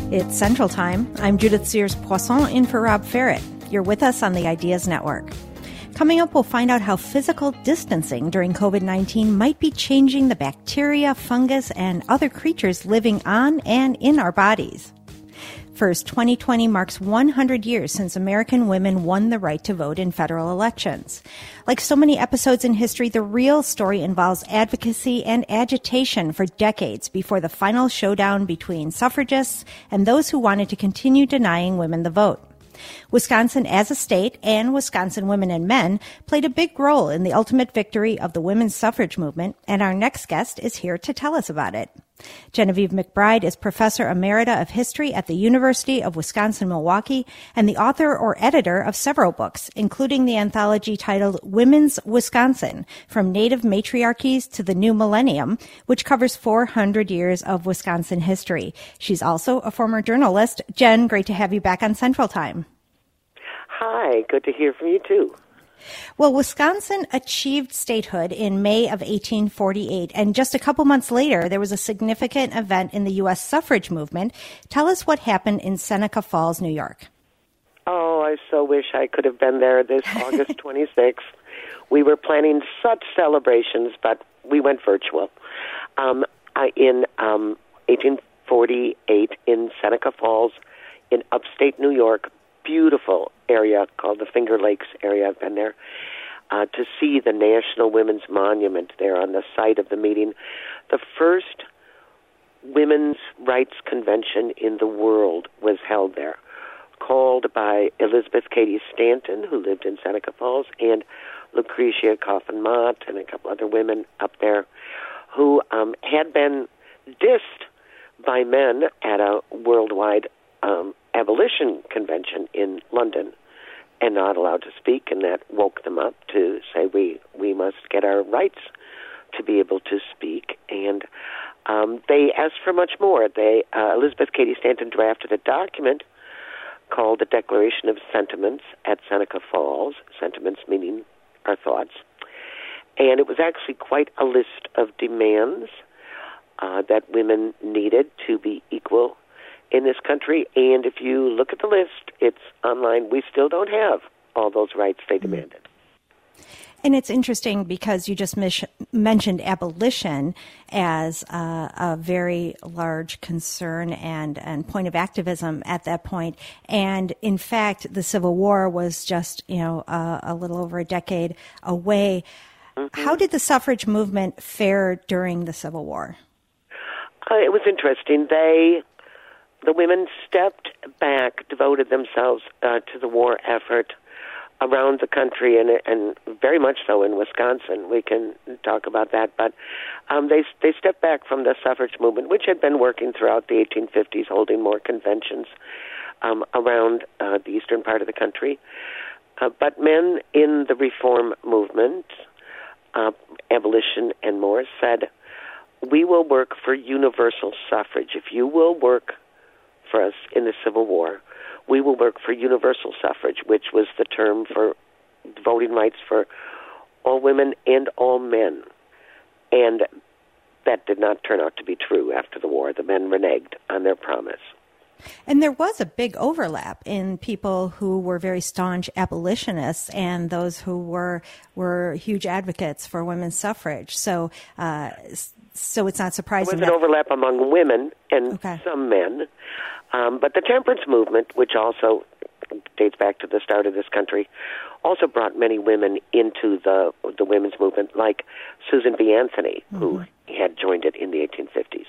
It's Central Time. I'm Judith Sears-Poisson in for Rob Ferret. You're with us on the Ideas Network. Coming up, we'll find out how physical distancing during COVID-19 might be changing the bacteria, fungus, and other creatures living on and in our bodies. First, 2020 marks 100 years since American women won the right to vote in federal elections. Like so many episodes in history, the real story involves advocacy and agitation for decades before the final showdown between suffragists and those who wanted to continue denying women the vote. Wisconsin as a state and Wisconsin women and men played a big role in the ultimate victory of the women's suffrage movement, and our next guest is here to tell us about it. Genevieve McBride is Professor Emerita of History at the University of Wisconsin-Milwaukee and the author or editor of several books, including the anthology titled Women's Wisconsin, From Native Matriarchies to the New Millennium, which covers 400 years of Wisconsin history. She's also a former journalist. Jen, great to have you back on Central Time. Hi, good to hear from you too. Well, Wisconsin achieved statehood in May of 1848, and just a couple months later, there was a significant event in the U.S. suffrage movement. Tell us what happened in Seneca Falls, New York. Oh, I so wish I could have been there this August 26th. We were planning such celebrations, but we went virtual. In 1848 in Seneca Falls in upstate New York, beautiful area called the Finger Lakes area. I've been there to see the National Women's Monument there on the site of the meeting. The first women's rights convention in the world was held there, called by Elizabeth Cady Stanton, who lived in Seneca Falls, and Lucretia Coffin Mott and a couple other women up there who had been dissed by men at a worldwide abolition convention in London and not allowed to speak, and that woke them up to say we must get our rights to be able to speak. And they asked for much more. Elizabeth Cady Stanton drafted a document called the Declaration of Sentiments at Seneca Falls, sentiments meaning our thoughts, and it was actually quite a list of demands that women needed to be equal in this country. And if you look at the list, it's online. We still don't have all those rights they demanded. And it's interesting because you just mentioned abolition as a very large concern and point of activism at that point. And in fact, the Civil War was just, a little over a decade away. Mm-hmm. How did the suffrage movement fare during the Civil War? It was interesting. The women stepped back, devoted themselves to the war effort around the country, and very much so in Wisconsin. We can talk about that, but they stepped back from the suffrage movement, which had been working throughout the 1850s, holding more conventions around the eastern part of the country. But men in the reform movement, abolition and more, said, we will work for universal suffrage. If you will work for us in the Civil War, we will work for universal suffrage, which was the term for voting rights for all women and all men. And that did not turn out to be true after the war. The men reneged on their promise. And there was a big overlap in people who were very staunch abolitionists and those who were huge advocates for women's suffrage. So it's not surprising. There was an overlap among women and some men. But the temperance movement, which also dates back to the start of this country, also brought many women into the women's movement, like Susan B. Anthony, who had joined it in the 1850s.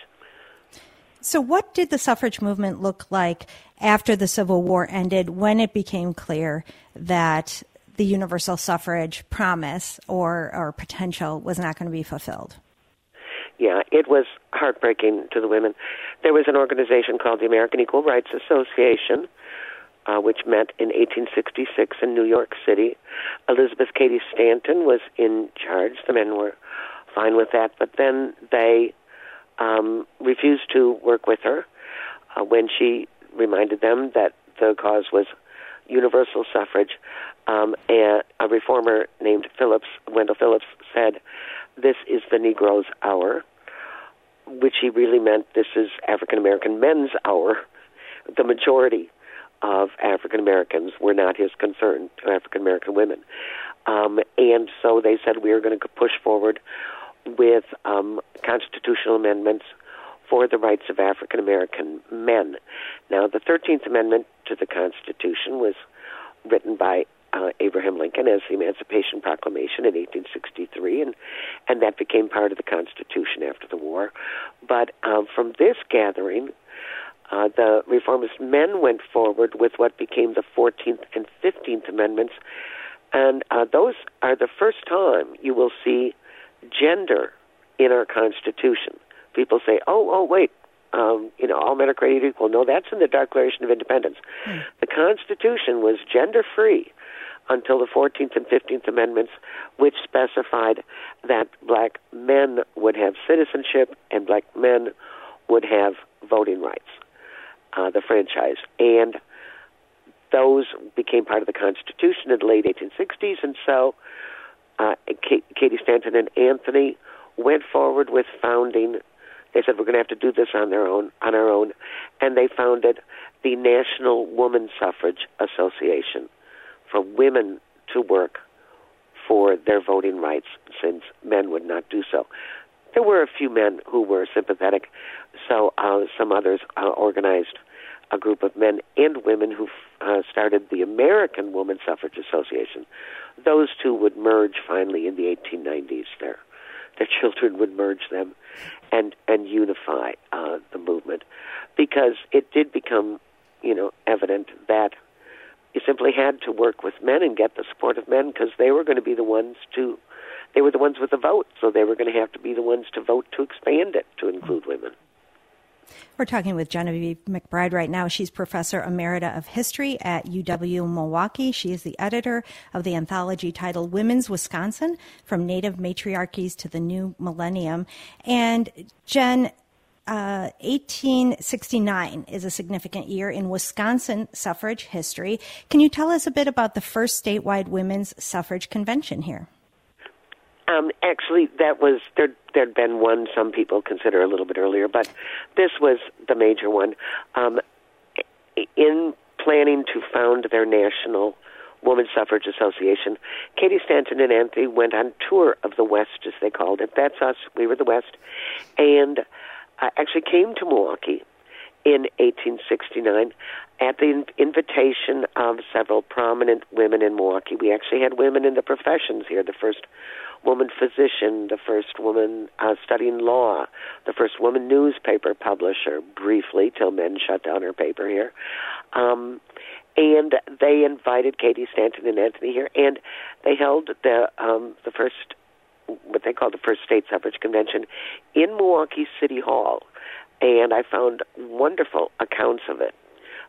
So what did the suffrage movement look like after the Civil War ended, when it became clear that the universal suffrage promise or potential was not going to be fulfilled? Yeah, it was heartbreaking to the women. There was an organization called the American Equal Rights Association, which met in 1866 in New York City. Elizabeth Cady Stanton was in charge. The men were fine with that, but then they refused to work with her when she reminded them that the cause was universal suffrage. And a reformer named Wendell Phillips, said, "This is the Negro's hour," which he really meant this is African-American men's hour, the majority of African Americans were not his concern to African American women. And so they said, we are going to push forward with constitutional amendments for the rights of African American men. Now, the 13th Amendment to the Constitution was written by Abraham Lincoln as the Emancipation Proclamation in 1863, and that became part of the Constitution after the war. But from this gathering, the reformist men went forward with what became the 14th and 15th Amendments, and those are the first time you will see gender in our Constitution. People say, oh, wait, all men are created equal. No, that's in the Declaration of Independence. The Constitution was gender-free until the 14th and 15th Amendments, which specified that black men would have citizenship and black men would have voting rights, the franchise. And those became part of the Constitution in the late 1860s, and so Katie Stanton and Anthony went forward with founding. They said, we're going to have to do this on our own, and they founded the National Woman Suffrage Association for women to work for their voting rights, since men would not do so. There were a few men who were sympathetic, so some others organized a group of men and women who started the American Woman Suffrage Association. Those two would merge finally in the 1890s. Their children would merge them and unify the movement, because it did become, evident that you simply had to work with men and get the support of men, because they were going to be the ones they were the ones with the vote, so they were going to have to be the ones to vote to expand it to include women. We're talking with Genevieve McBride right now. She's Professor Emerita of History at UW-Milwaukee. She is the editor of the anthology titled Women's Wisconsin, From Native Matriarchies to the New Millennium. And Jen, 1869 is a significant year in Wisconsin suffrage history. Can you tell us a bit about the first statewide women's suffrage convention here? Actually, there'd been one some people consider a little bit earlier, but this was the major one. In planning to found their National Women's Suffrage Association, Katie Stanton and Anthony went on tour of the West, as they called it. That's us. We were the West. And actually came to Milwaukee in 1869 at the invitation of several prominent women in Milwaukee. We actually had women in the professions here, the first woman physician, the first woman studying law, the first woman newspaper publisher, briefly, till men shut down her paper here. And they invited Katie Stanton and Anthony here, and they held the first, what they call the first state suffrage convention, in Milwaukee City Hall. And I found wonderful accounts of it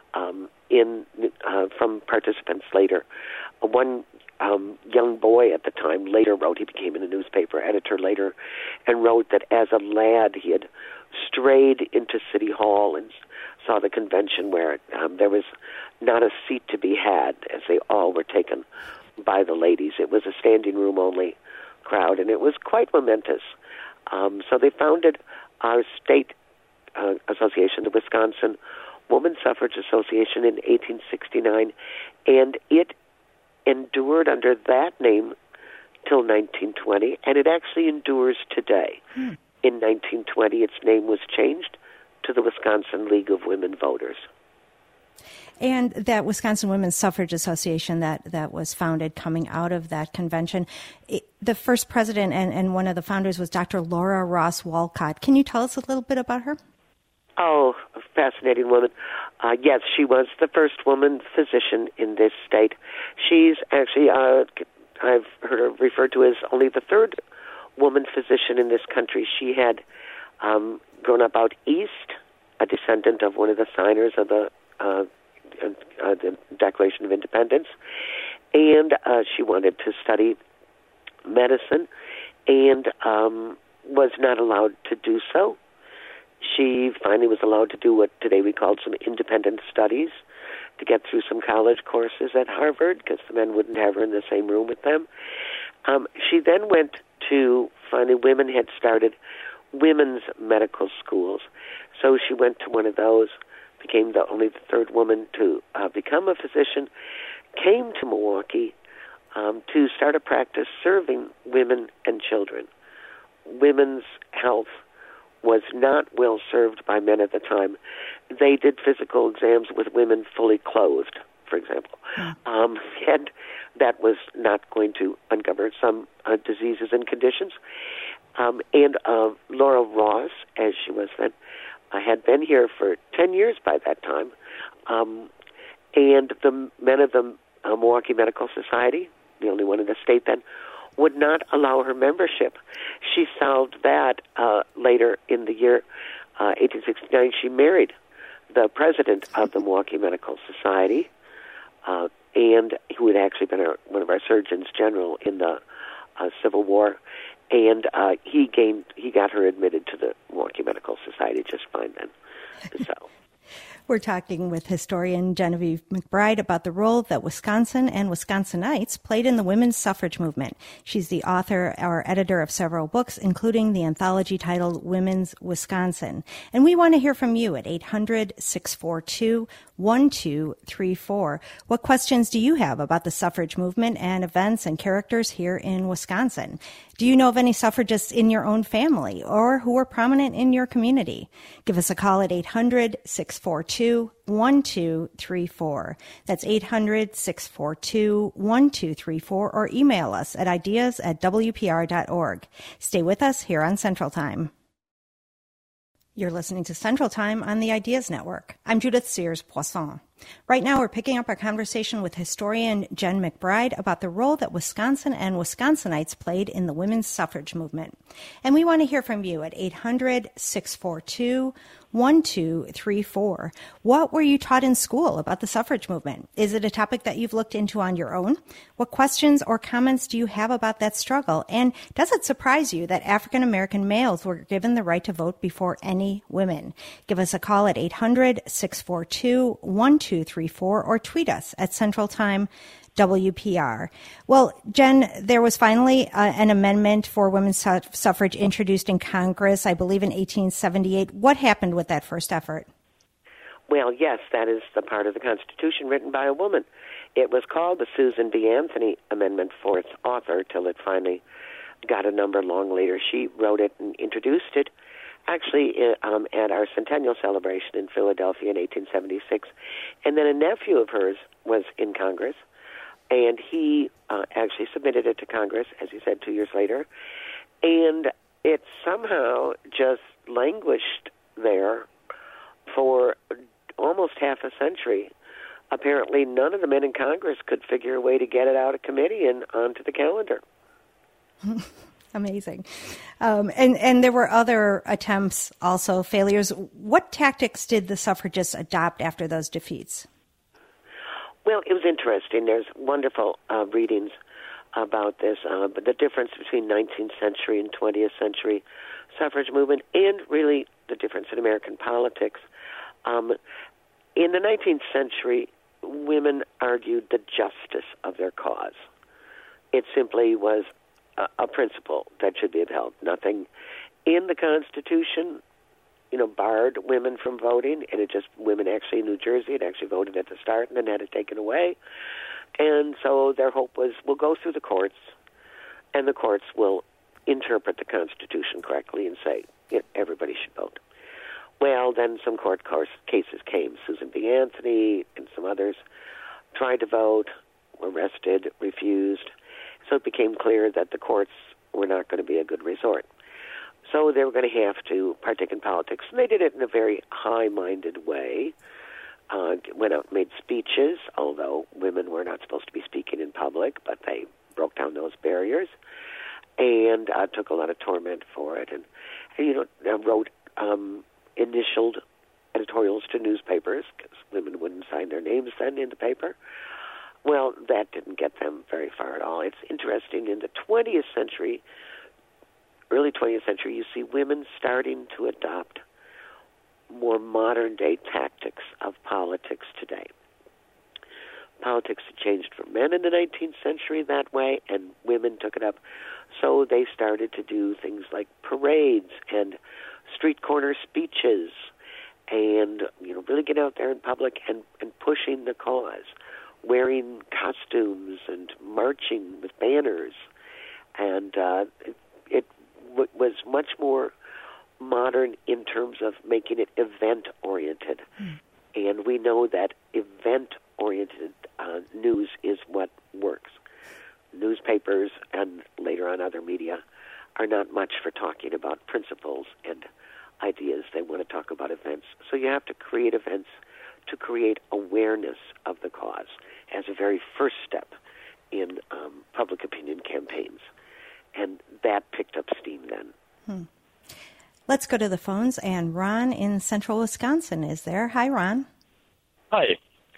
from participants later. One young boy at the time later wrote, he became a newspaper editor later, and wrote that as a lad he had strayed into City Hall and saw the convention where there was not a seat to be had, as they all were taken by the ladies. It was a standing room only crowd, and it was quite momentous. So they founded our state association, the Wisconsin Woman Suffrage Association, in 1869, and it endured under that name till 1920, and it actually endures today. In 1920, its name was changed to the Wisconsin League of Women Voters. And that Wisconsin Women's Suffrage Association that was founded coming out of that convention, the first president and one of the founders was Dr. Laura Ross Walcott. Can you tell us a little bit about her? Oh, a fascinating woman. Yes, she was the first woman physician in this state. She's actually, I've heard her referred to as only the third woman physician in this country. She had grown up out east, a descendant of one of the signers of the Declaration of Independence, and she wanted to study medicine and was not allowed to do so. She finally was allowed to do what today we call some independent studies, to get through some college courses at Harvard, because the men wouldn't have her in the same room with them. She then went to, finally women had started women's medical schools, so she went to one of those became only the third woman to become a physician, came to Milwaukee to start a practice serving women and children. Women's health was not well served by men at the time. They did physical exams with women fully clothed, for example. And that was not going to uncover some diseases and conditions. And Laura Ross, as she was then, had been here for 10 years by that time. And the men of the Milwaukee Medical Society, the only one in the state then, would not allow her membership. She solved that later in the year 1869. She married the president of the Milwaukee Medical Society, and who had actually been one of our surgeons general in the Civil War, and he got her admitted to the Milwaukee Medical Society just fine then. So. We're talking with historian Genevieve McBride about the role that Wisconsin and Wisconsinites played in the women's suffrage movement. She's the author or editor of several books, including the anthology titled Women's Wisconsin. And we want to hear from you at 800-642-1234. What questions do you have about the suffrage movement and events and characters here in Wisconsin? Do you know of any suffragists in your own family or who are prominent in your community? Give us a call at 800-642-1234. That's 800-642-1234, or email us at ideas@wpr.org. Stay with us here on Central Time. You're listening to Central Time on the Ideas Network. I'm Judith Sears-Poisson. Right now, we're picking up our conversation with historian Jen McBride about the role that Wisconsin and Wisconsinites played in the women's suffrage movement. And we want to hear from you at 800-642-1234. What were you taught in school about the suffrage movement? Is it a topic that you've looked into on your own? What questions or comments do you have about that struggle? And does it surprise you that African American males were given the right to vote before any women? Give us a call at 800-642-1234 or tweet us at Central Time WPR. Well, Jen, there was finally an amendment for women's suffrage introduced in Congress, I believe in 1878. What happened with that first effort? Well, yes, that is the part of the Constitution written by a woman. It was called the Susan B. Anthony Amendment for its author till it finally got a number long later. She wrote it and introduced it actually at our centennial celebration in Philadelphia in 1876. And then a nephew of hers was in Congress, and he actually submitted it to Congress, as you said, 2 years later. And it somehow just languished there for almost half a century. Apparently, none of the men in Congress could figure a way to get it out of committee and onto the calendar. Amazing. And there were other attempts, also failures. What tactics did the suffragists adopt after those defeats? Well, it was interesting. There's wonderful readings about this, but the difference between 19th century and 20th century suffrage movement, and really the difference in American politics. In the 19th century, women argued the justice of their cause. It simply was a principle that should be upheld. Nothing in the Constitution, barred women from voting, and women actually in New Jersey had actually voted at the start and then had it taken away. And so their hope was, we'll go through the courts, and the courts will interpret the Constitution correctly and say, everybody should vote. Well, then some court cases came. Susan B. Anthony and some others tried to vote, were arrested, refused. So it became clear that the courts were not going to be a good resort. So they were going to have to partake in politics. And they did it in a very high-minded way. Went out and made speeches, although women were not supposed to be speaking in public, but they broke down those barriers and took a lot of torment for it. And wrote initialed editorials to newspapers because women wouldn't sign their names then in the paper. Well, that didn't get them very far at all. It's interesting, in the 20th century, early 20th century, you see women starting to adopt more modern-day tactics of politics today. Politics had changed for men in the 19th century that way, and women took it up. So they started to do things like parades and street corner speeches and really get out there in public and pushing the cause, wearing costumes and marching with banners, and it was much more modern in terms of making it event-oriented. And we know that event-oriented news is what works. Newspapers and later on other media are not much for talking about principles and ideas. They want to talk about events. So you have to create events to create awareness of the cause as a very first step in public opinion campaigns. And that picked up steam then. Let's go to the phones, and Ron in central Wisconsin is there. Hi, Ron. Hi.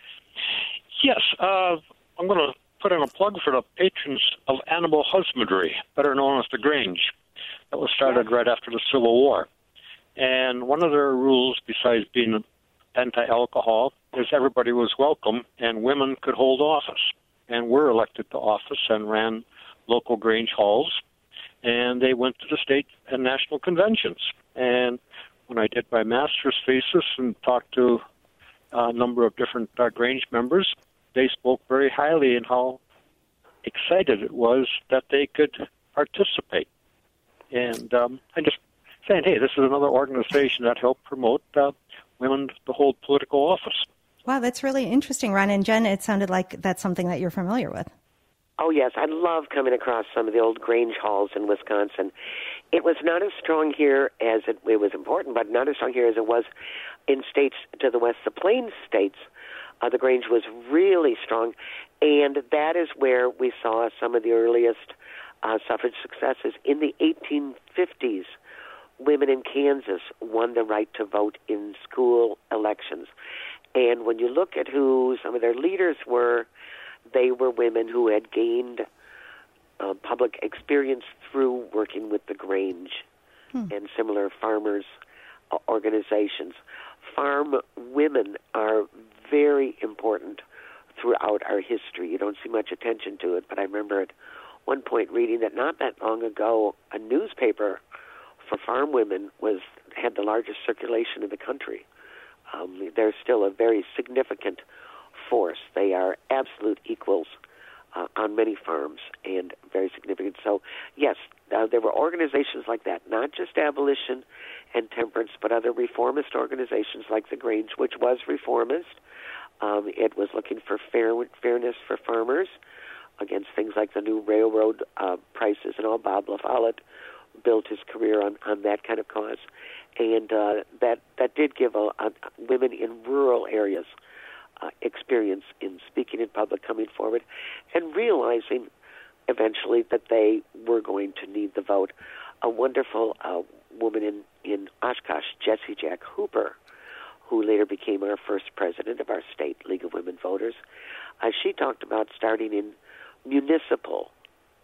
Yes, I'm going to put in a plug for the patrons of animal husbandry, better known as the Grange, that was started right after the Civil War. And one of their rules, besides being anti-alcohol, is everybody was welcome and women could hold office. And were elected to office and ran local Grange halls. And they went to the state and national conventions. And when I did my master's thesis and talked to a number of different Grange members, they spoke very highly in how excited it was that they could participate. And I'm just saying, hey, this is another organization that helped promote women to hold political office. Wow, that's really interesting, Ron. And Jen, it sounded like that's something that you're familiar with. Oh, yes. I love coming across some of the old Grange halls in Wisconsin. It was not as strong here as it was important, but not as strong here as it was in states to the west, the Plains states. The Grange was really strong, and that is where we saw some of the earliest suffrage successes. In the 1850s, women in Kansas won the right to vote in school elections. And when you look at who some of their leaders were, they were women who had gained public experience through working with the Grange and similar farmers' organizations. Farm women are very important throughout our history. You don't see much attention to it, but I remember at one point reading that not that long ago, a newspaper for farm women had the largest circulation in the country. They're still a very significant force. They are absolute equals on many farms and very significant. So, yes, there were organizations like that, not just abolition and temperance, but other reformist organizations like the Grange, which was reformist. It was looking for fairness for farmers against things like the new railroad prices and all. Bob La Follette built his career on that kind of cause. And that did give women in rural areas experience in speaking in public, coming forward, and realizing eventually that they were going to need the vote. A wonderful woman in Oshkosh, Jessie Jack Hooper, who later became our first president of our state League of Women Voters, she talked about starting in municipal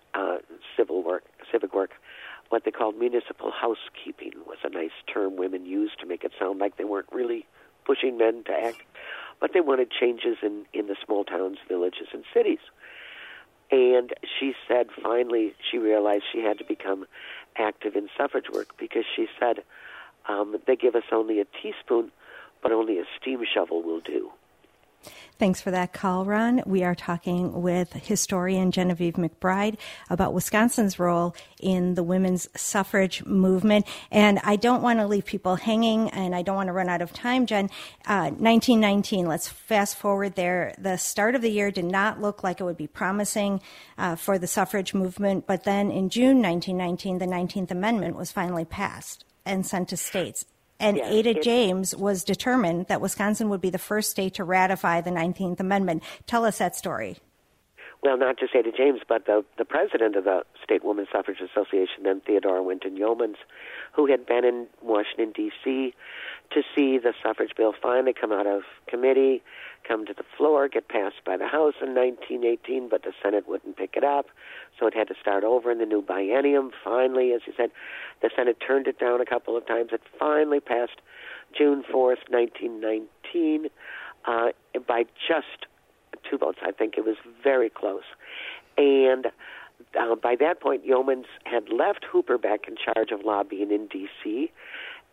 civic work. What they called municipal housekeeping was a nice term women used to make it sound like they weren't really pushing men to act, but they wanted changes in the small towns, villages, and cities. And she said finally she realized she had to become active in suffrage work because she said, they give us only a teaspoon, but only a steam shovel will do. Thanks for that call, Ron. We are talking with historian Genevieve McBride about Wisconsin's role in the women's suffrage movement. And I don't want to leave people hanging, and I don't want to run out of time, Jen. 1919, let's fast forward there. The start of the year did not look like it would be promising for the suffrage movement, but then in June 1919, the 19th Amendment was finally passed and sent to states. And yes, Ada James was determined that Wisconsin would be the first state to ratify the 19th Amendment. Tell us that story. Well, not just Ada James, but the president of the State Women's Suffrage Association, then Theodora Winton Yeomans, who had been in Washington, D.C. to see the suffrage bill finally come out of committee, come to the floor, get passed by the House in 1918, but the Senate wouldn't pick it up, so it had to start over in the new biennium. Finally, as you said, the Senate turned it down a couple of times. It finally passed June 4th, 1919, by just 2 votes. I think it was very close. And by that point, Yeomans had left Hooper back in charge of lobbying in D.C.,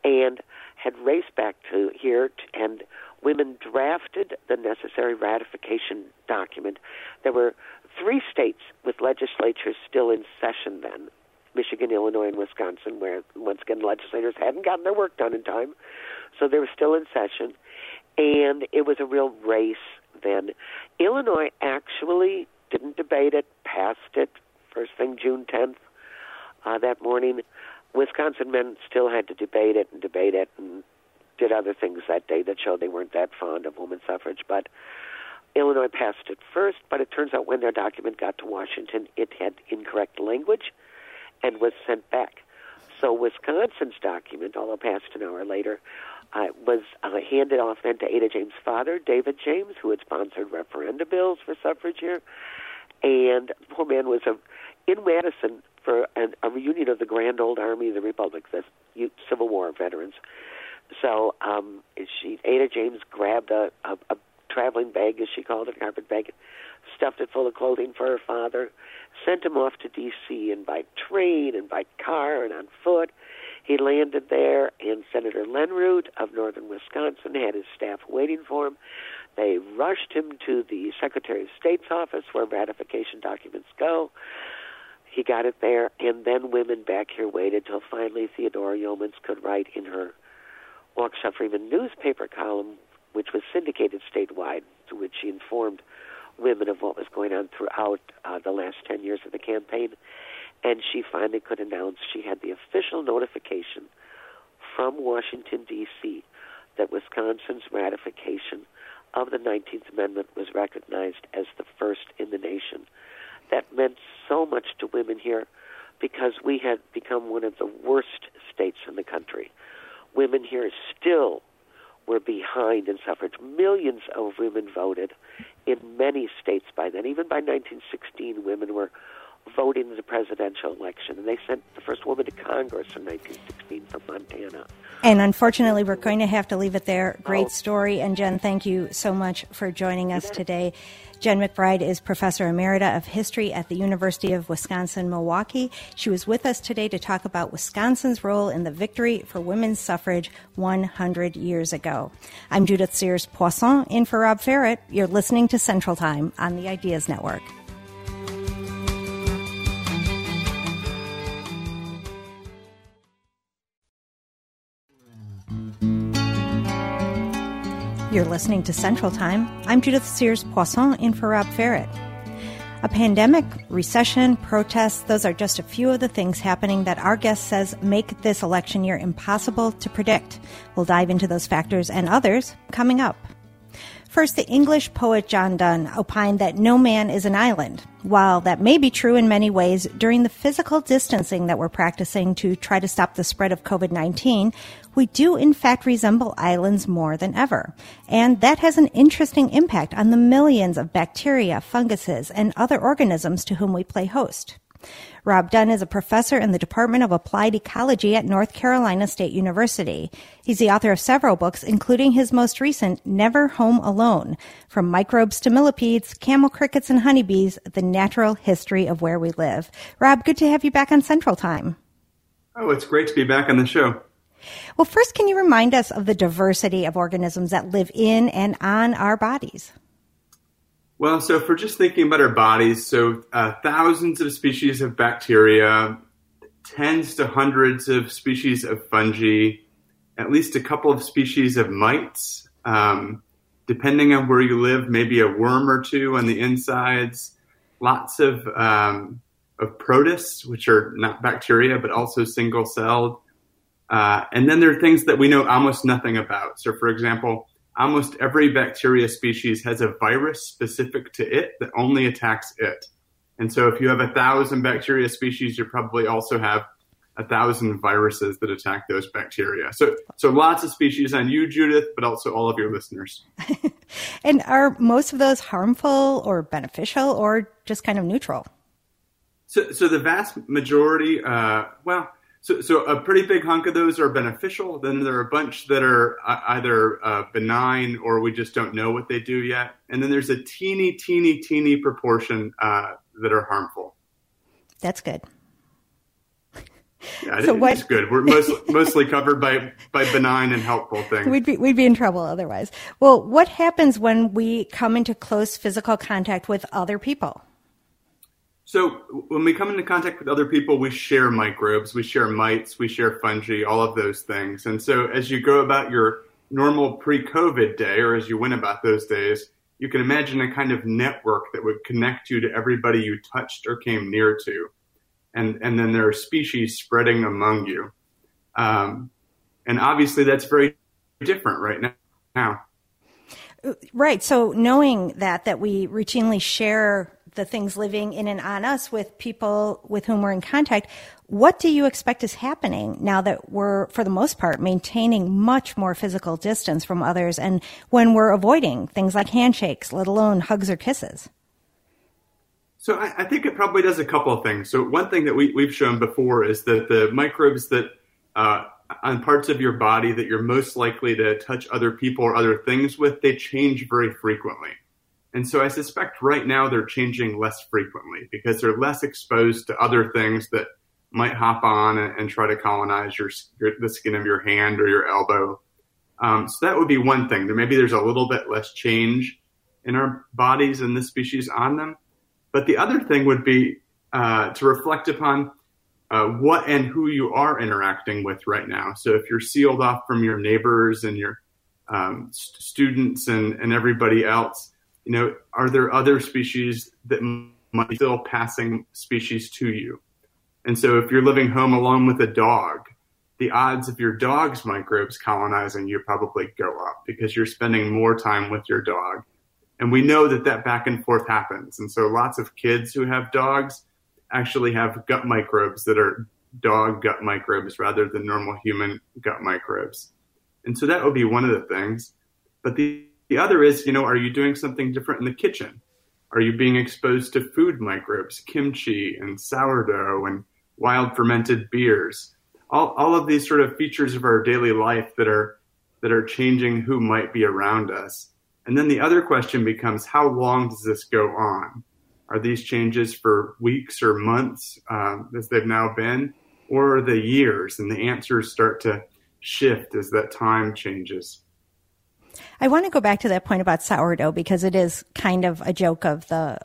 and had raced back to here, and women drafted the necessary ratification document. There were 3 states with legislatures still in session then, Michigan, Illinois, and Wisconsin, where, once again, legislators hadn't gotten their work done in time, so they were still in session, and it was a real race then. Illinois actually didn't debate it, passed it, first thing June 10th that morning. Wisconsin men still had to debate it, and did other things that day that showed they weren't that fond of women's suffrage, but Illinois passed it first, but it turns out when their document got to Washington, it had incorrect language and was sent back. So Wisconsin's document, although passed an hour later, was handed off then to Ada James' father, David James, who had sponsored referenda bills for suffrage here. And the poor man was in Madison for a reunion of the Grand Old Army of the Republic, the Civil War veterans. So Ada James grabbed a traveling bag, as she called it, a carpet bag, stuffed it full of clothing for her father, sent him off to D.C. and by train and by car and on foot. He landed there, and Senator Lenroot of northern Wisconsin had his staff waiting for him. They rushed him to the Secretary of State's office where ratification documents go. He got it there, and then women back here waited till finally Theodora Yeomans could write in her Waukesha Freeman newspaper column, which was syndicated statewide, to which she informed women of what was going on throughout the last 10 years of the campaign. And she finally could announce she had the official notification from Washington, D.C., that Wisconsin's ratification of the 19th Amendment was recognized as the first in the nation. That meant so much to women here because we had become one of the worst states in the country. Women here still were behind in suffrage. Millions of women voted in many states by then. Even by 1916, women were voting in the presidential election, and they sent the first woman to Congress in 1916 from Montana. And unfortunately, we're going to have to leave it there. Great story. And Jen, thank you so much for joining us today. Jen McBride is Professor Emerita of History at the University of Wisconsin-Milwaukee. She was with us today to talk about Wisconsin's role in the victory for women's suffrage 100 years ago. I'm Judith Sears-Poisson, in for Rob Ferret. You're listening to Central Time on the Ideas Network. You're listening to Central Time. I'm Judith Sears-Poisson, in for Rob Ferret. A pandemic, recession, protests, those are just a few of the things happening that our guest says make this election year impossible to predict. We'll dive into those factors and others coming up. First, the English poet John Donne opined that no man is an island. While that may be true in many ways, during the physical distancing that we're practicing to try to stop the spread of COVID-19, we do in fact resemble islands more than ever. And that has an interesting impact on the millions of bacteria, funguses, and other organisms to whom we play host. Rob Dunn is a professor in the Department of Applied Ecology at North Carolina State University. He's the author of several books, including his most recent, Never Home Alone, From Microbes to Millipedes, Camel Crickets and Honeybees, The Natural History of Where We Live. Rob, good to have you back on Central Time. Oh, it's great to be back on the show. Well, first, can you remind us of the diversity of organisms that live in and on our bodies? Well, so if we're just thinking about our bodies, so thousands of species of bacteria, tens to hundreds of species of fungi, at least a couple of species of mites, depending on where you live, maybe a worm or two on the insides, lots of protists, which are not bacteria, but also single-celled. And then there are things that we know almost nothing about. So, for example, almost every bacteria species has a virus specific to it that only attacks it. And so if you have 1,000 bacteria species, you probably also have 1,000 viruses that attack those bacteria. So lots of species on you, Judith, but also all of your listeners. And are most of those harmful or beneficial or just kind of neutral? So the vast majority, So a pretty big hunk of those are beneficial. Then there are a bunch that are either benign or we just don't know what they do yet. And then there's a teeny proportion that are harmful. That's good. Yeah, it's good. We're mostly covered by benign and helpful things. We'd be in trouble otherwise. Well, what happens when we come into close physical contact with other people? So when we come into contact with other people, we share microbes, we share mites, we share fungi, all of those things. And so as you go about your normal pre-COVID day, or as you went about those days, you can imagine a kind of network that would connect you to everybody you touched or came near to. And then there are species spreading among you. And obviously that's very different right now. Right. So knowing that we routinely share the things living in and on us with people with whom we're in contact, what do you expect is happening now that we're, for the most part, maintaining much more physical distance from others and when we're avoiding things like handshakes, let alone hugs or kisses? So I think it probably does a couple of things. So one thing that we've shown before is that the microbes that on parts of your body that you're most likely to touch other people or other things with, they change very frequently. And so I suspect right now they're changing less frequently because they're less exposed to other things that might hop on and try to colonize the skin of your hand or your elbow. So that would be one thing. Maybe there's a little bit less change in our bodies and this species on them. But the other thing would be to reflect upon what and who you are interacting with right now. So if you're sealed off from your neighbors and your students and everybody else, are there other species that might be still passing species to you? And so if you're living home alone with a dog, the odds of your dog's microbes colonizing you probably go up because you're spending more time with your dog. And we know that back and forth happens. And so lots of kids who have dogs actually have gut microbes that are dog gut microbes rather than normal human gut microbes. And so that would be one of the things. But the other is, are you doing something different in the kitchen? Are you being exposed to food microbes, kimchi and sourdough and wild fermented beers? All of these sort of features of our daily life that are changing who might be around us. And then the other question becomes, how long does this go on? Are these changes for weeks or months, as they've now been, or are they years? And the answers start to shift as that time changes. I want to go back to that point about sourdough because it is kind of a joke of the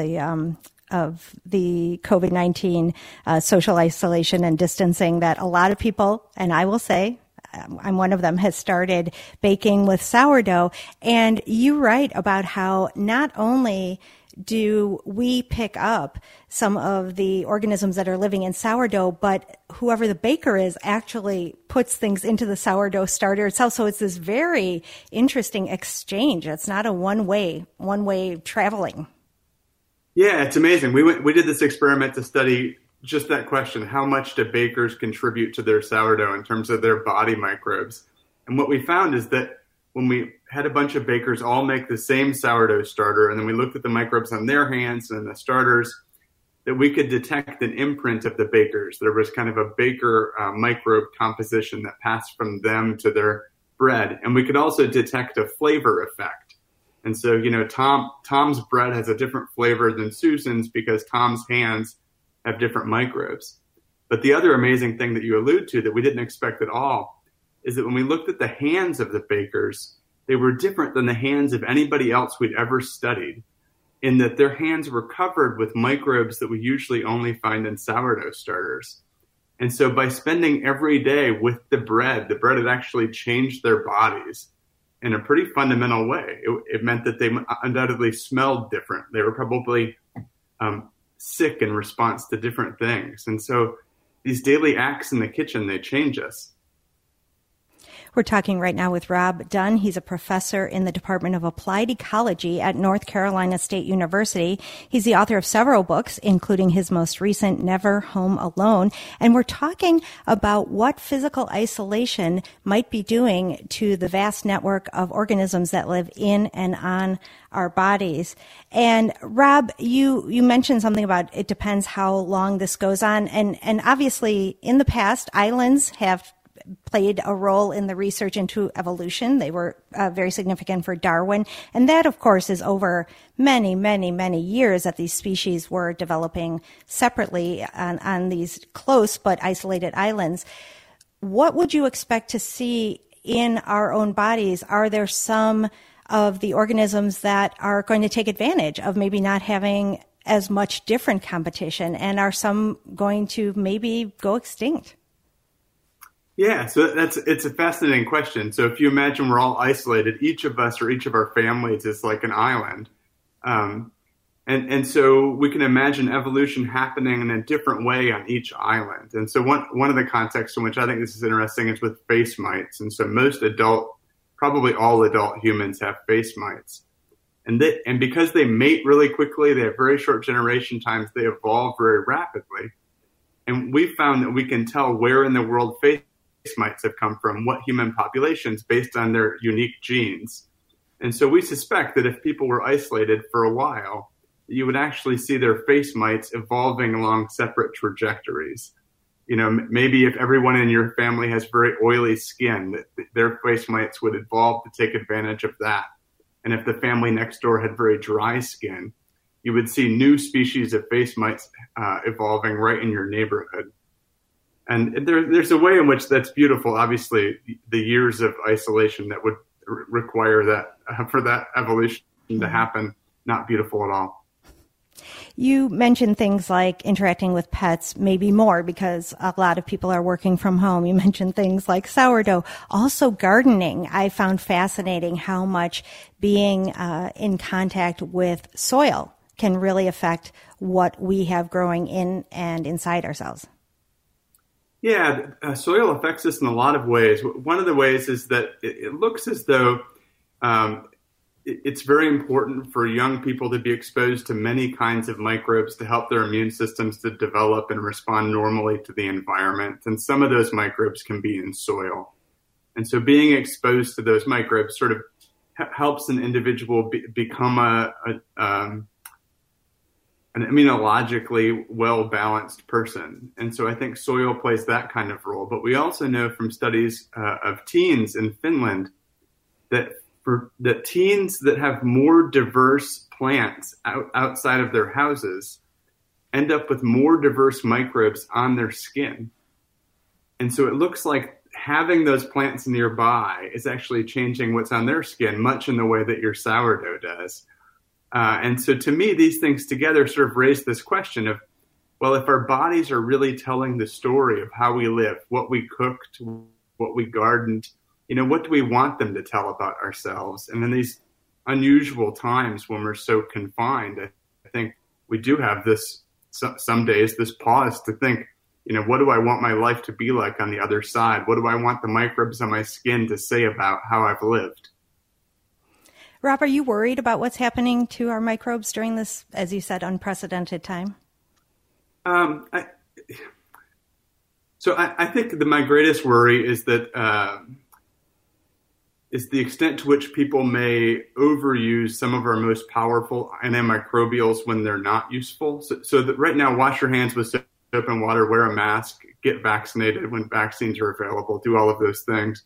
COVID-19 social isolation and distancing that a lot of people, and I will say, I'm one of them, has started baking with sourdough. And you write about how not only do we pick up some of the organisms that are living in sourdough, but whoever the baker is actually puts things into the sourdough starter itself. So it's this very interesting exchange. It's not a one-way traveling. Yeah, it's amazing. We did this experiment to study just that question. How much do bakers contribute to their sourdough in terms of their body microbes? And what we found is that when we had a bunch of bakers all make the same sourdough starter, and then we looked at the microbes on their hands and the starters, that we could detect an imprint of the bakers. There was kind of a baker microbe composition that passed from them to their bread. And we could also detect a flavor effect. And so, Tom's bread has a different flavor than Susan's because Tom's hands have different microbes. But the other amazing thing that you allude to that we didn't expect at all is that when we looked at the hands of the bakers, they were different than the hands of anybody else we'd ever studied, in that their hands were covered with microbes that we usually only find in sourdough starters. And so by spending every day with the bread had actually changed their bodies in a pretty fundamental way. It meant that they undoubtedly smelled different. They were probably sick in response to different things. And so these daily acts in the kitchen, they change us. We're talking right now with Rob Dunn. He's a professor in the Department of Applied Ecology at North Carolina State University. He's the author of several books, including his most recent, Never Home Alone. And we're talking about what physical isolation might be doing to the vast network of organisms that live in and on our bodies. And Rob, you mentioned something about it depends how long this goes on. And obviously in the past, islands have played a role in the research into evolution. They were very significant for Darwin. And that, of course, is over many, many, many years that these species were developing separately on these close but isolated islands. What would you expect to see in our own bodies? Are there some of the organisms that are going to take advantage of maybe not having as much different competition, and are some going to maybe go extinct? Yeah, so it's a fascinating question. So if you imagine we're all isolated, each of us or each of our families is like an island. And so we can imagine evolution happening in a different way on each island. And so one of the contexts in which I think this is interesting is with face mites. And so probably all adult humans have face mites. And because they mate really quickly, they have very short generation times, they evolve very rapidly. And we found that we can tell where in the world face mites have come from, what human populations, based on their unique genes. And so we suspect that if people were isolated for a while, you would actually see their face mites evolving along separate trajectories. You know, maybe if everyone in your family has very oily skin, that their face mites would evolve to take advantage of that. And if the family next door had very dry skin, you would see new species of face mites evolving right in your neighborhood. And there's a way in which that's beautiful. Obviously, the years of isolation that would require that for that evolution to happen, not beautiful at all. You mentioned things like interacting with pets, maybe more because a lot of people are working from home. You mentioned things like sourdough. Also gardening. I found fascinating how much being in contact with soil can really affect what we have growing in and inside ourselves. Yeah, soil affects us in a lot of ways. One of the ways is that it looks as though it's very important for young people to be exposed to many kinds of microbes to help their immune systems to develop and respond normally to the environment. And some of those microbes can be in soil. And so being exposed to those microbes sort of helps an individual become an immunologically well-balanced person. And so I think soil plays that kind of role. But we also know from studies of teens in Finland that teens that have more diverse plants outside of their houses end up with more diverse microbes on their skin. And so it looks like having those plants nearby is actually changing what's on their skin, much in the way that your sourdough does. And so to me, these things together sort of raise this question of, well, if our bodies are really telling the story of how we live, what we cooked, what we gardened, you know, what do we want them to tell about ourselves? And in these unusual times when we're so confined, I think we do have this, some days, this pause to think, you know, what do I want my life to be like on the other side? What do I want the microbes on my skin to say about how I've lived? Rob, are you worried about what's happening to our microbes during this, as you said, unprecedented time? I think my greatest worry is that is the extent to which people may overuse some of our most powerful antimicrobials when they're not useful. So that right now, wash your hands with soap and water, wear a mask, get vaccinated when vaccines are available, do all of those things.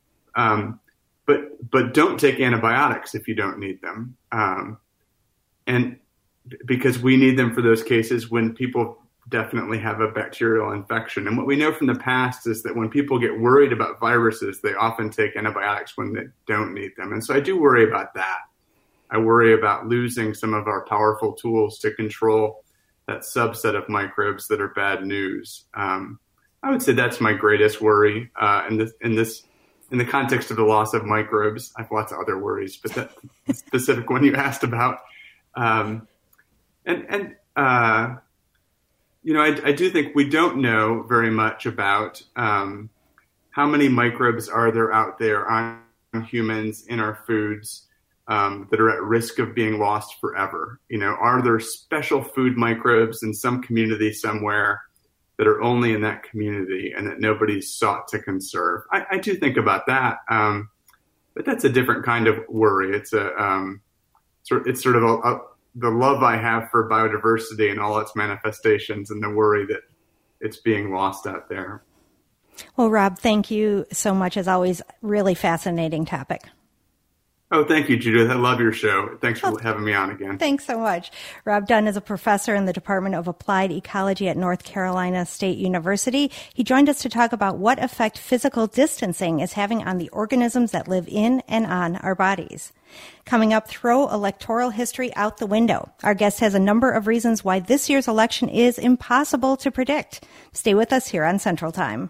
But don't take antibiotics if you don't need them. And because we need them for those cases when people definitely have a bacterial infection. And what we know from the past is that when people get worried about viruses, they often take antibiotics when they don't need them. And so I do worry about that. I worry about losing some of our powerful tools to control that subset of microbes that are bad news. I would say that's my greatest worry in the context of the loss of microbes. I have lots of other worries, but that specific one you asked about. I do think we don't know very much about how many microbes are there out there on humans in our foods that are at risk of being lost forever. You know, are there special food microbes in some community somewhere that are only in that community and that nobody's sought to conserve? I do think about that, but that's a different kind of worry. It's the love I have for biodiversity and all its manifestations and the worry that it's being lost out there. Well, Rob, thank you so much. As always, really fascinating topic. Oh, thank you, Judith. I love your show. Thanks for having me on again. Thanks so much. Rob Dunn is a professor in the Department of Applied Ecology at North Carolina State University. He joined us to talk about what effect physical distancing is having on the organisms that live in and on our bodies. Coming up, throw electoral history out the window. Our guest has a number of reasons why this year's election is impossible to predict. Stay with us here on Central Time.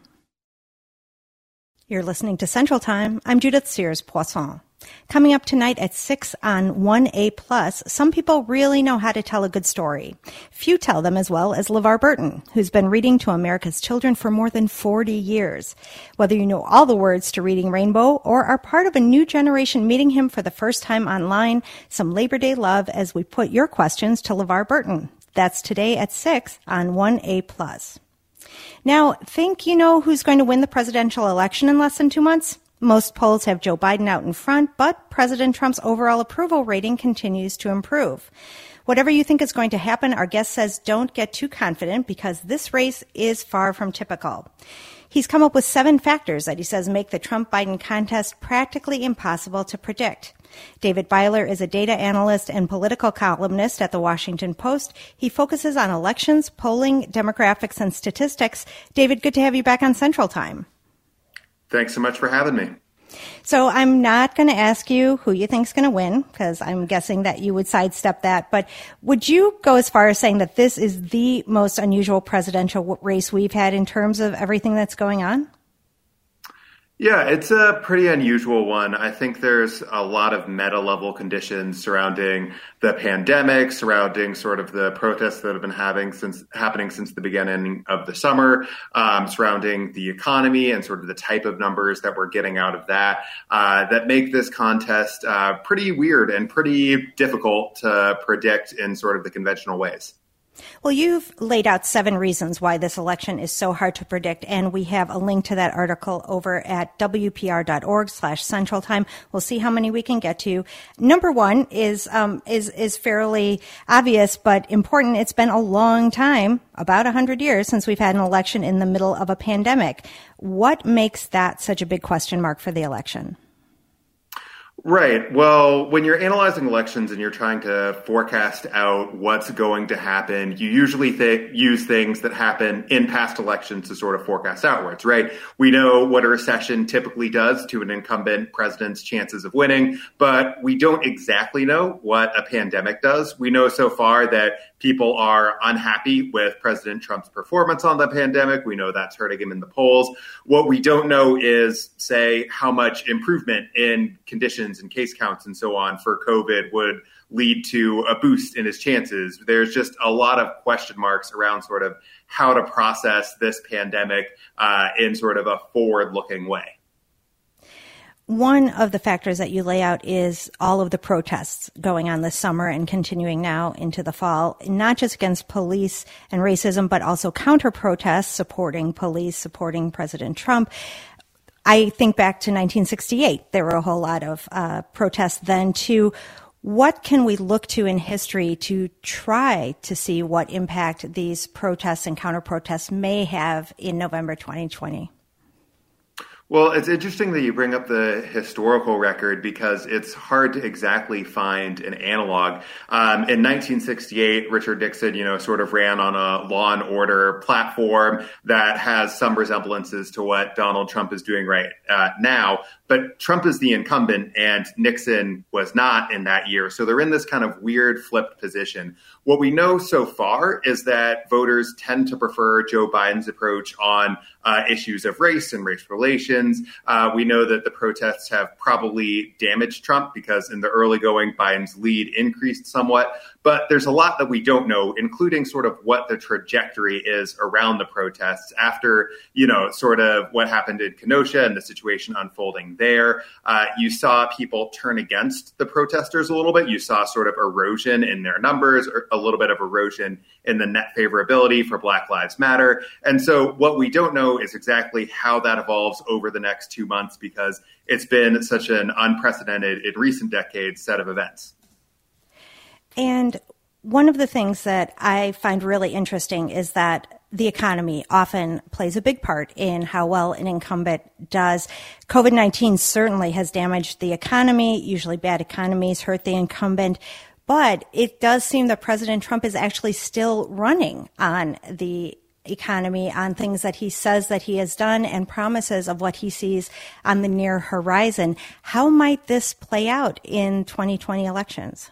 You're listening to Central Time. I'm Judith Sears-Poisson. Coming up tonight at 6 on 1A+, some people really know how to tell a good story. Few tell them as well as LeVar Burton, who's been reading to America's children for more than 40 years. Whether you know all the words to Reading Rainbow or are part of a new generation meeting him for the first time online, some Labor Day love as we put your questions to LeVar Burton. That's today at 6 on 1A+. Now, think you know who's going to win the presidential election in less than 2 months? Most polls have Joe Biden out in front, but President Trump's overall approval rating continues to improve. Whatever you think is going to happen, our guest says don't get too confident because this race is far from typical. He's come up with 7 factors that he says make the Trump-Biden contest practically impossible to predict. David Byler is a data analyst and political columnist at The Washington Post. He focuses on elections, polling, demographics, and statistics. David, good to have you back on Central Time. Thanks so much for having me. So I'm not going to ask you who you think is going to win, because I'm guessing that you would sidestep that. But would you go as far as saying that this is the most unusual presidential race we've had in terms of everything that's going on? Yeah, it's a pretty unusual one. I think there's a lot of meta-level conditions surrounding the pandemic, surrounding sort of the protests that have been happening since the beginning of the summer, surrounding the economy and sort of the type of numbers that we're getting out of that, that make this contest pretty weird and pretty difficult to predict in sort of the conventional ways. Well, you've laid out 7 reasons why this election is so hard to predict, and we have a link to that article over at wpr.org/Central Time. We'll see how many we can get to. Number 1 is fairly obvious but important. It's been a long time, about 100 years, since we've had an election in the middle of a pandemic. What makes that such a big question mark for the election? Right. Well, when you're analyzing elections and you're trying to forecast out what's going to happen, you usually use things that happen in past elections to sort of forecast outwards, right? We know what a recession typically does to an incumbent president's chances of winning, but we don't exactly know what a pandemic does. We know so far that people are unhappy with President Trump's performance on the pandemic. We know that's hurting him in the polls. What we don't know is, say, how much improvement in conditions and case counts and so on for COVID would lead to a boost in his chances. There's just a lot of question marks around sort of how to process this pandemic in sort of a forward-looking way. One of the factors that you lay out is all of the protests going on this summer and continuing now into the fall, not just against police and racism, but also counter-protests supporting police, supporting President Trump. I think back to 1968. There were a whole lot of protests then too. What can we look to in history to try to see what impact these protests and counter-protests may have in November 2020? Well, it's interesting that you bring up the historical record because it's hard to exactly find an analog. In 1968, Richard Nixon, sort of ran on a law and order platform that has some resemblances to what Donald Trump is doing right now. But Trump is the incumbent and Nixon was not in that year. So they're in this kind of weird flipped position. What we know so far is that voters tend to prefer Joe Biden's approach on issues of race and race relations. We know that the protests have probably damaged Trump because in the early going, Biden's lead increased somewhat. But there's a lot that we don't know, including sort of what the trajectory is around the protests after, sort of what happened in Kenosha and the situation unfolding there. You saw people turn against the protesters a little bit. You saw sort of erosion in their numbers, or a little bit of erosion in the net favorability for Black Lives Matter. And so what we don't know is exactly how that evolves over the next 2 months because it's been such an unprecedented in recent decades set of events. And one of the things that I find really interesting is that the economy often plays a big part in how well an incumbent does. COVID-19 certainly has damaged the economy. Usually bad economies hurt the incumbent. But it does seem that President Trump is actually still running on the economy, on things that he says that he has done and promises of what he sees on the near horizon. How might this play out in 2020 elections?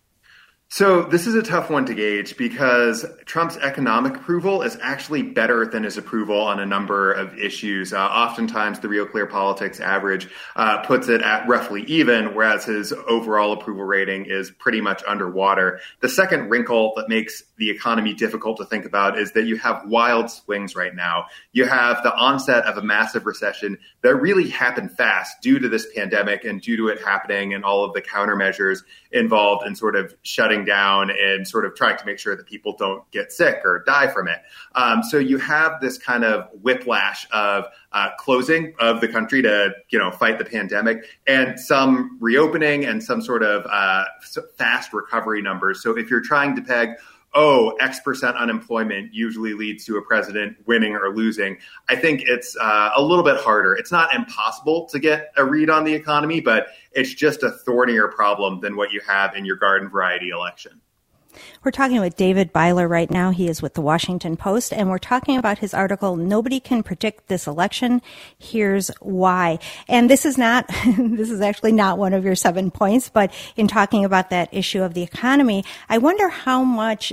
So this is a tough one to gauge because Trump's economic approval is actually better than his approval on a number of issues. Oftentimes, the Real Clear Politics average puts it at roughly even, whereas his overall approval rating is pretty much underwater. The second wrinkle that makes the economy difficult to think about is that you have wild swings right now. You have the onset of a massive recession that really happened fast due to this pandemic and due to it happening and all of the countermeasures involved in sort of shutting down and sort of trying to make sure that people don't get sick or die from it. So you have this kind of whiplash of closing of the country to, fight the pandemic and some reopening and some sort of fast recovery numbers. So if you're trying to peg, X% unemployment usually leads to a president winning or losing, I think it's a little bit harder. It's not impossible to get a read on the economy, but it's just a thornier problem than what you have in your garden variety election. We're talking with David Byler right now. He is with the Washington Post, and we're talking about his article, Nobody Can Predict This Election. Here's Why. And this is actually not one of your 7 points, but in talking about that issue of the economy, I wonder how much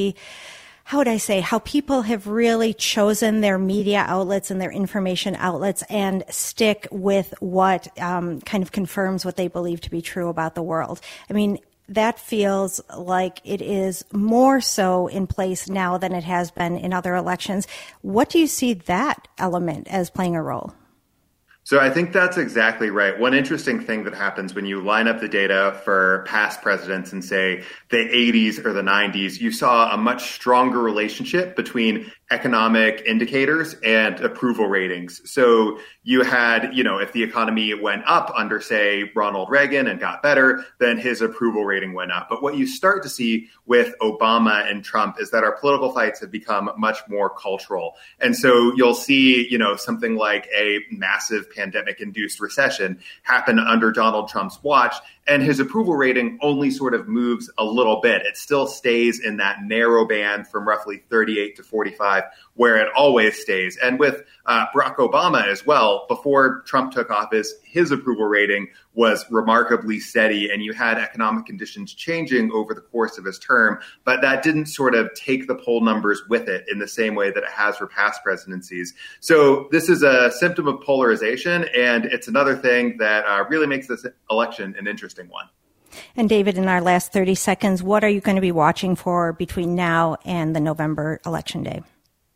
how people have really chosen their media outlets and their information outlets and stick with what kind of confirms what they believe to be true about the world. I mean, that feels like it is more so in place now than it has been in other elections. What do you see that element as playing a role? So I think that's exactly right. One interesting thing that happens when you line up the data for past presidents and say the 80s or the 90s, you saw a much stronger relationship between economic indicators and approval ratings. So you had, if the economy went up under, say, Ronald Reagan and got better, then his approval rating went up. But what you start to see with Obama and Trump is that our political fights have become much more cultural. And so you'll see, something like a massive pandemic-induced recession happen under Donald Trump's watch, and his approval rating only sort of moves a little bit. It still stays in that narrow band from roughly 38 to 45, where it always stays. And with Barack Obama as well, before Trump took office, his approval rating was remarkably steady, and you had economic conditions changing over the course of his term, but that didn't sort of take the poll numbers with it in the same way that it has for past presidencies. So this is a symptom of polarization, and it's another thing that really makes this election an interesting one. And David, in our last 30 seconds, what are you going to be watching for between now and the November election day?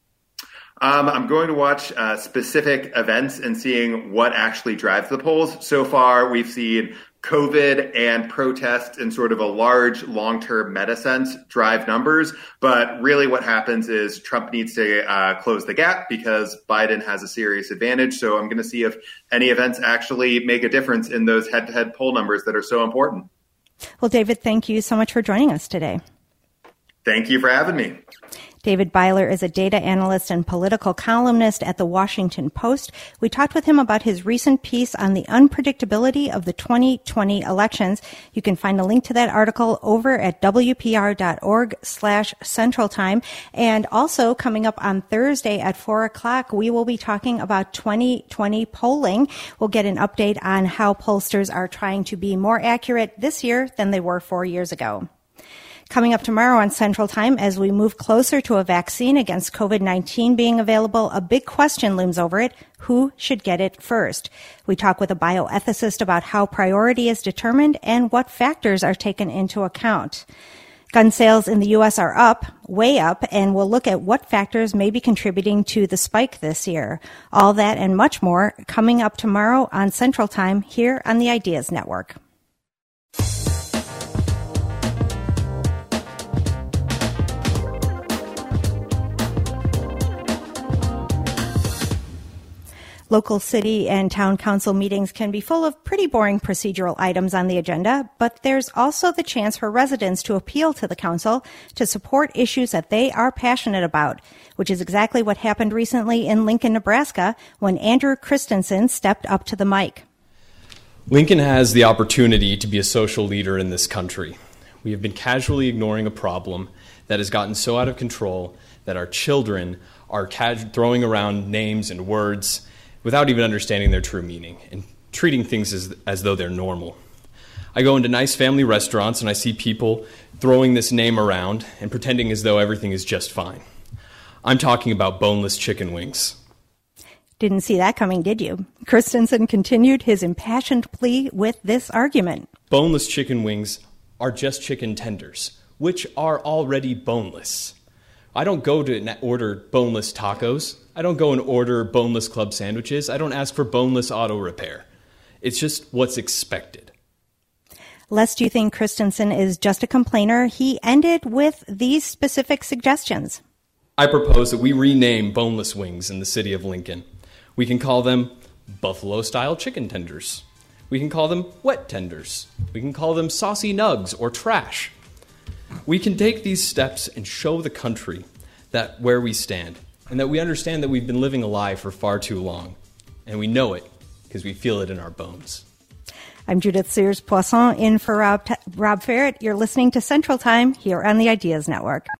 I'm going to watch specific events and seeing what actually drives the polls. So far, we've seen COVID and protests in sort of a large long-term meta sense drive numbers. But really what happens is Trump needs to close the gap because Biden has a serious advantage. So I'm going to see if any events actually make a difference in those head-to-head poll numbers that are so important. Well, David, thank you so much for joining us today. Thank you for having me. David Byler is a data analyst and political columnist at the Washington Post. We talked with him about his recent piece on the unpredictability of the 2020 elections. You can find a link to that article over at wpr.org/Central Time. And also coming up on Thursday at 4:00, we will be talking about 2020 polling. We'll get an update on how pollsters are trying to be more accurate this year than they were 4 years ago. Coming up tomorrow on Central Time, as we move closer to a vaccine against COVID-19 being available, a big question looms over it. Who should get it first? We talk with a bioethicist about how priority is determined and what factors are taken into account. Gun sales in the U.S. are up, way up, and we'll look at what factors may be contributing to the spike this year. All that and much more coming up tomorrow on Central Time here on the Ideas Network. Local city and town council meetings can be full of pretty boring procedural items on the agenda, but there's also the chance for residents to appeal to the council to support issues that they are passionate about, which is exactly what happened recently in Lincoln, Nebraska, when Andrew Christensen stepped up to the mic. Lincoln has the opportunity to be a social leader in this country. We have been casually ignoring a problem that has gotten so out of control that our children are throwing around names and words without even understanding their true meaning and treating things as though they're normal. I go into nice family restaurants and I see people throwing this name around and pretending as though everything is just fine. I'm talking about boneless chicken wings. Didn't see that coming, did you? Christensen continued his impassioned plea with this argument. Boneless chicken wings are just chicken tenders, which are already boneless. I don't go to order boneless tacos. I don't go and order boneless club sandwiches. I don't ask for boneless auto repair. It's just what's expected. Lest you think Christensen is just a complainer, he ended with these specific suggestions. I propose that we rename boneless wings in the city of Lincoln. We can call them buffalo-style chicken tenders. We can call them wet tenders. We can call them saucy nugs or trash. We can take these steps and show the country that where we stand and that we understand that we've been living a lie for far too long. And we know it because we feel it in our bones. I'm Judith Sears Poisson in for Rob Ferret. You're listening to Central Time here on the Ideas Network.